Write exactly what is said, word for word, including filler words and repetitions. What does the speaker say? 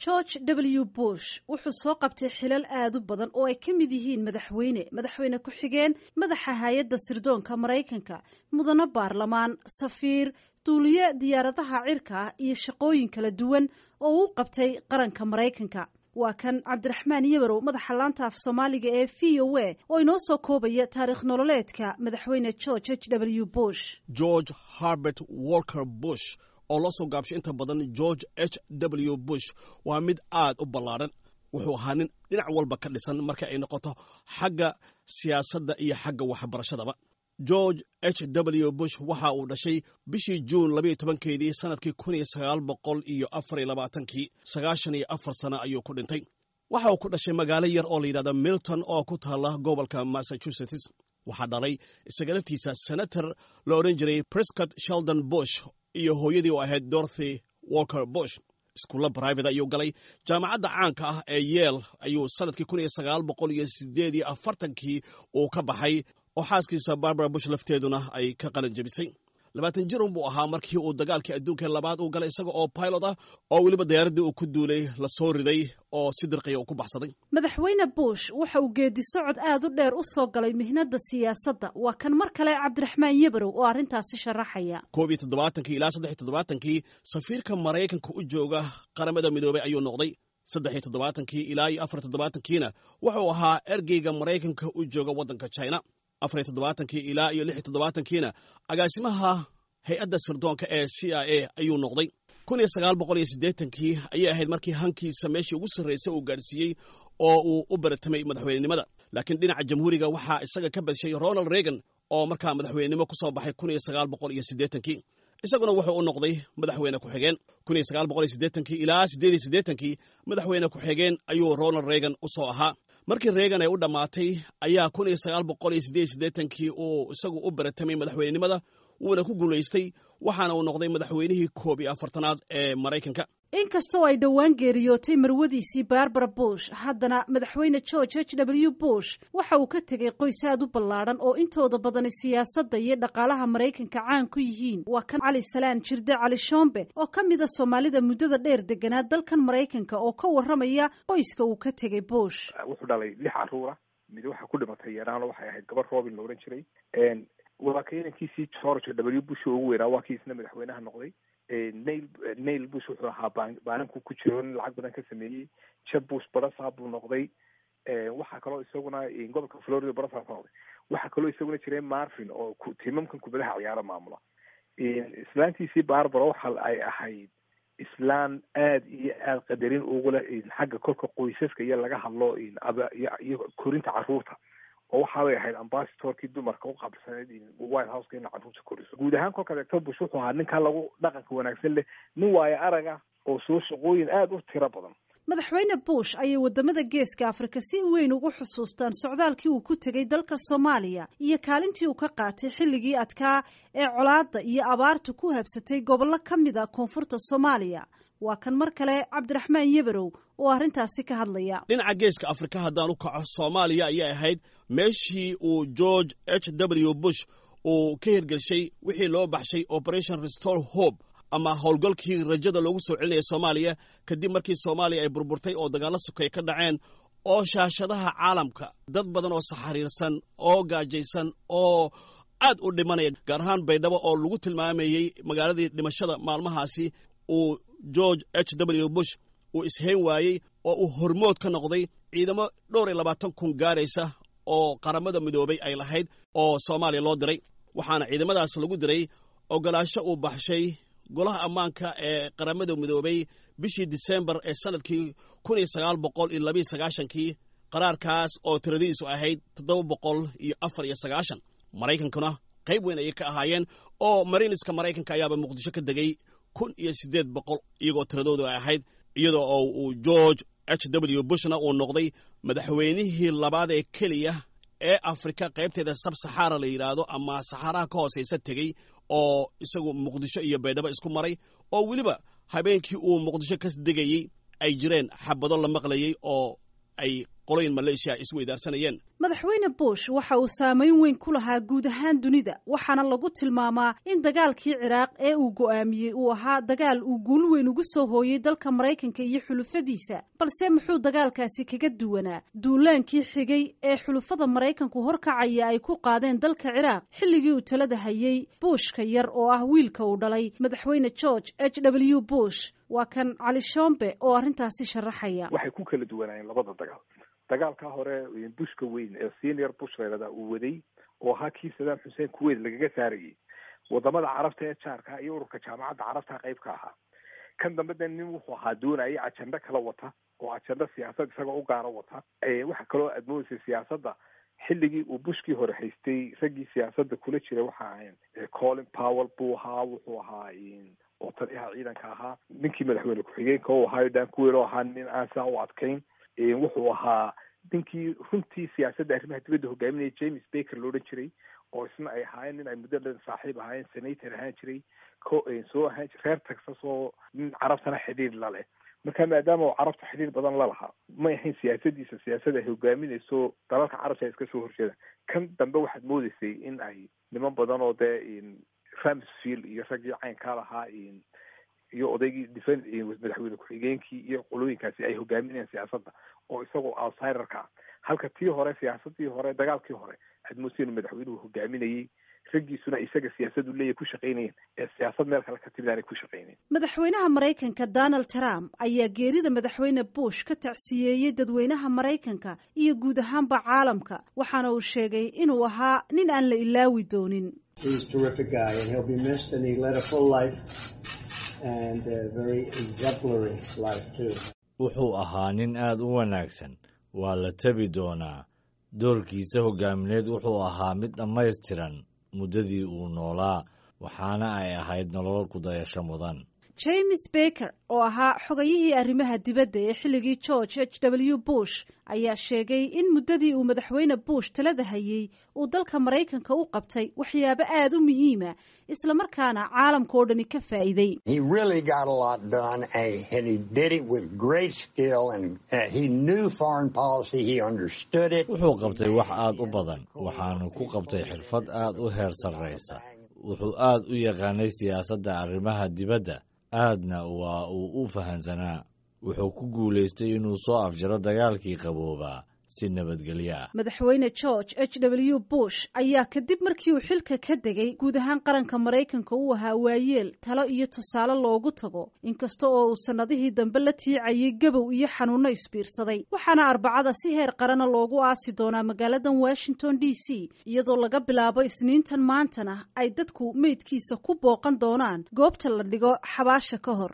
George W. Bush wuxuu soo qabtay xilal aad u badan oo ay ka mid yihiin madaxweyne madaxweyne ku-xigeen madaxa hay'adda sirdoonka Maraykanka mudane baarlamaan safiir duuliye diyaaradaha cirka iyo shaqooyin kala duwan oo uu qabtay qaranka Maraykanka waa kan Cabdiraxmaan Yabarow madaxa laanta af Soomaaliga ee V O A oo inoo soo koobaya taariikh nololeedka madaxweyne George H W Bush George Herbert Walker Bush oo la soo gaabshay inta badan George H W Bush waa mid aad u ballaaran wuxuu ahaa nin dhinac walba ka dhisan marka ay noqoto xagga siyaasadda iyo xagga waxbarashadaba George H W Bush waxa uu dhashay bishii June labayo tobankeedii sanadkii kun iyo sagaal boqol iyo afar iyo labaatankii sagaashan iyo afar sano ayuu ku dhintay waxa uu ku dhashay magaalo yar oo la yidhahdo Milton oo ku taala gobolka Massachusetts waxaa dhalay isaga laftiisa senator la odhan jiray Prescott Sheldon Bush iyo hooyadii oo ahayd Dorothy Walker Bush iskuulla private ayuu galay jaamacadda caanka ah ee Yale ayuu sanadkii kun iyo sagaal boqol iyo siddeed iyo afartankii uu ka baxay oo xaaskiisa Barbara Bush lafteeduna ay ka qalin jabisay labaatan jir buu ahaa markii uu dagaalkii adduunka labaad uu galay isaga oo pilot ah oo weliba diyaaradii uu ku duulay la soo riday oo si dirqiya uu ku baxsaday madaxweyne Bush waxa uu geedi socod aad u dheer u soo galay mihnada siyaasadda waa kan mar kale Cabdiraxmaan Yabarow oo arintaasi sharaxaya koob iyo toddobaatankii ilaa saddex iyo toddobaatankii safiirka Maraykanka u jooga qaramada midoobay ayuu noqday saddex iyo toddobaatankii ilaa iyo afar iyo toddobaatankiina wuxuu ahaa ergeyga Maraykanka u jooga waddanka China afar iyo toddobaatankii ilaa iyo lix iyo toddobaatankiina agaasimaha hay-adda sirdoonka ee C I A ayuu noqday kun iyo sagaal boqol iyo siddeetankii ayay ahayd markii hankiisa meeshii ugu sarraysay uu gaarsiiyey oo uu u baratamay madaxweynenimada laakiin dhinaca jamhuuriga waxaa isaga ka badshay Ronald Reagan oo markaa madaxweynenimo ku soo baxay kun iyo sagaal boqol iyo siddeetankii isaguna wuxuu u noqday madaxweyne ku-xigeen kun iyo sagaal boqol iyo siddeetankii ilaa siddeed iyo siddeetankii madaxweyne ku-xigeen ayuu Ronald Reagan u soo ahaa markii Reagan ay u dhamaatay ayaa kun iyo sagaal boqol iyo siddeed iyo siddeetankii uu isagu u baratamay madaxweynenimada wuuna ku guulaystay waxaana uu noqday madaxweynihii koob iyo afartanaad ee Maraykanka inkastoo ay dhowaan geeriyootay marwadiisii Barbara Bush haddana madaxweyne George H W Bush waxa uu ka tegay qoys aad u ballaaran oo intooda badan siyaasadda iyo dhaqaalaha Maraykanka caan ku yihiin waa kan Cali Salaan Jirde Cali Shombe oo ka mid ah Soomaalida muddada dheer deganaa dalkan Maraykanka oo ka warramaya qoyska uu ka tegay Bush wuxuu dhalay lix caruur mid waxa ku dhimatay yaraan waxay ahayd gabar Robin la oran jiray een waa keenkiisii George W Bush ugu weeraa waa kiisna madaxweynaha noqday Neil Neil Bush wuxuu ahaa baanku ku jiro lacag badan ka sameeyay Jeb Bush barasa buu noqday waxa kale oo isaguna gobolka Florida barasa noqday waxa kale oo isaguna jiray Marvin oo tiimamkan kubadaha ciyaara maamula islaantiisii Barbara waxa ay ahayd islaan aad iyo aad qadarin ugu leh xagga kolka qoysaska iyo laga hadlo iyo korinta caruurta oo waxa ay ahayd ambassadorkii dumarka u qabsaneed White House-ka in caruurta koriso guud ahaan kolka Doctor Bush wuxuu ahaa ninka lagu dhaqanka wanaagsan leh nin waaya araga oo soo shaqooyin aad u tiro badan madaxweyne Bush ayay wadamada geeska Afrika si weyn ugu xusuustaan socdaalkii uu ku tagay dalka Soomaaliya iyo kaalintii uu ka qaatay xilligii adkaa ee colaadda iyo abaartu ku habsatay gobollo ka mid ah koonfurta Soomaaliya waa kan mar kale Cabdiraxmaan Yabarow oo arintaasi ka hadlaya dhinaca geeska Afrika haddaan u kaco Soomaaliya ayay ahayd meeshii uu George H W Bush uu ka hirgashay wixii loo baxshay Operation Restore Hope ama howlgalkii rajada loogu soo celinayay Soomaaliya kadib markii Soomaaliya ay burburtay oo dagaalo sokay ka dhaceen oo shaashadaha caalamka dad badan oo saxariirsan oo gaajaysan oo aad u dhimanaya gaar ahaan Baydhabo oo lagu tilmaamayay magaaladii dhimashada maalmahaasi uu George H W Bush uu ishayn waayey oo uu hormood ka noqday ciidamo dhowr iyo labaatan kun gaaraysa oo qaramada midoobay ay lahayd oo Soomaaliya loo diray waxaana ciidamadaas lagu diray ogolaansho uu baxshay golaha ammaanka ee qaramada midoobay bishii December ee sanadkii kun iyo sagaal boqol iyo laba iyo sagaashankii qaraarkaas oo tiradiisu ahayd toddoba boqol iyo afar iyo sagaashan Maraykankuna qayb weyn ay ka ahaayeen oo Marineska Maraykanka ayaaba Muqdisho ka degay kun iyo siddeed boqol iyagoo tiradoodu ay ahayd iyadoo uu George H W Bushna uu noqday madaxweynihii labaad ee keliya ee Afrika qaybteeda Sub-Sahara la yiraahdo ama Saharaha ka hooseysa tegay oo isagu Muqdisho iyo Baydhabo isku maray oo waliba habeenkii uu Muqdisho ka degayay ay jireen xabado la maqlayay oo ay qoloyin maleeshiya isweydaarsanayeen. madaxweyne bush waxa uu saameyn weyn ku lahaa guud ahaan dunida waxaana lagu tilmaamaa in dagaalkii ciraaq ee uu go'aamiyey uu ahaa dagaal uu guul weyn ugu soo hooyey dalka maraykanka iyo xulufadiisa. balse muxuu dagaalkaasi kaga duwanaa duulaankii xigay ee xulufada maraykanku horkacaya ay ku qaadeen dalka ciraaq xilligii uu talada hayay bushka yar oo ah wiilka uu dhalay madaxweyne george h w bush. waa kan cali shombe oo arrintaasi sharaxaya. waxay ku kala duwanaayeen labada dagaal. dagaalka hore bushka weyn ee senior bush leelada uu waday oo ahaa kii Saddam Hussein Kuwait lagaga saarayay wadamada carabta ee jaarka iyo ururka jaamacadda carabta qayb ka ahaa. kan dambe dan nin wuxuu ahaa doonayay ajanda kala wata oo ajanda siyaasad isaga u gaar wata. ee waxa kale oo admoodisay siyaasadda xilligii uu bushkii hore haystay isagii siyaasadda kula jiray waxa ahayn Colin Powell buu ahaa wuxuu ahaa oo taliyaha ciidanka ahaa ninkii madaxweyne ku-xigeenka oo ahaa Dan Quayle oo ahaa nin aan saa u adkayn. wuxuu ahaa ninkii runtii siyaasadda arrimaha dibadda hogaaminaya James Baker loo odhan jiray oo isna ay ahaayeen nin ay muddo dhan saaxiib ahaayeen senator ahaan jiray soo ahaan reer Texas oo nin carabtana xidhiir la leh. marka maadaama uu carabta xidhiir badan la lahaa may ahayn siyaasaddiisa siyaasad ay hogaaminayso dalalka carabta ay iska soo horjeedaan. kan dambe waxaad moodaysay in ay niman badan oo dee Rumsfeld iyo raggii caynkaa lahaa iyo odaygii defense madaxweyne ku-xigeenkii iyo qolooyinkaasi ay hogaaminayaan siyaasadda oo isagoo outsiderka ah. halka tii hore siyaasaddii hore dagaalkii hore admusin madaxweynuhu hogaaminayay raggiisuna isaga siyaasad u leeyahay ku shaqaynayeen ee siyaasad meel kale ka timid aanay ku shaqaynayn. madaxweynaha maraykanka Donald Trump ayaa geerida madaxweyne Bush ka tacsiyeeyay dadweynaha maraykanka iyo guud ahaanba caalamka waxaana uu sheegay inuu ahaa nin aan la ilaawi doonin. He's a terrific guy and he'll be missed and he led a full life. And a very exemplary life too. wuxuu ahaa nin aad u wanaagsan waa la tabi doonaa doorkiisa hogaamineed wuxuu ahaa mid dhammaystiran muddadii uu noolaa waxaana ay ahayd nolol ku dayasho mudan. James Baker oo ahaa xogayihii arrimaha dibadda ee xilligii George H W Bush ayaa sheegay in muddadii uu madaxweyne Bush talada hayay uu dalka Maraykanka u qabtay waxyaabo aad u muhiima isla markaana caalamka oo dhani ka faa'iiday. He really got a lot done and he did it with great skill and uh, he knew foreign policy, he understood it. wuxuu qabtay wax aad u badan waxaanu ku qabtay xirfad aad u heer sarreysa wuxuu aad u yaqaanay siyaasadda arrimaha dibadda aadna waa uu u fahansanaa wuxuu ku guulaystay inuu soo afjaro dagaalkii qaboobaa si nabadgelyo ah. madaxweyne George H W Bush ayaa kadib markii uu xilka ka degay guud ahaan qaranka Maraykanka uu ahaa waayeel talo iyo tusaale loogu tago inkasta oo uu sanadihii dambe la tiicayay gabow iyo xanuuno isbiirsaday waxaana arbacada si heer qarana loogu aasi doonaa magaalada Washington D C iyadoo laga bilaabo isniintan maantana ay dadku meydkiisa ku booqan doonaan goobta la dhigo xabaasha ka hor.